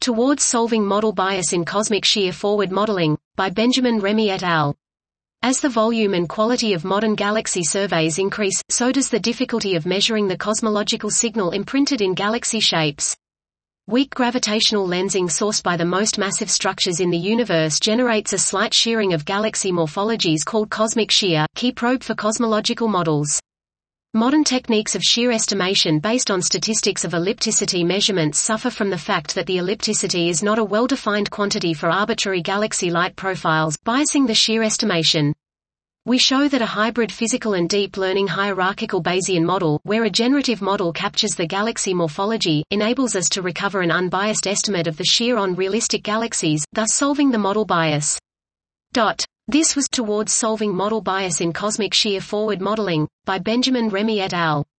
Towards Solving Model Bias in Cosmic Shear Forward Modeling, by Benjamin Remy et al. As the volume and quality of modern galaxy surveys increase, so does the difficulty of measuring the cosmological signal imprinted in galaxy shapes. Weak gravitational lensing sourced by the most massive structures in the universe generates a slight shearing of galaxy morphologies called cosmic shear, key probe for cosmological models. Modern techniques of shear estimation based on statistics of ellipticity measurements suffer from the fact that the ellipticity is not a well-defined quantity for arbitrary galaxy light profiles, biasing the shear estimation. We show that a hybrid physical and deep learning hierarchical Bayesian model, where a generative model captures the galaxy morphology, enables us to recover an unbiased estimate of the shear on realistic galaxies, thus solving the model bias. This was Towards Solving Model Bias in Cosmic Shear Forward Modeling, by Benjamin Remy et al.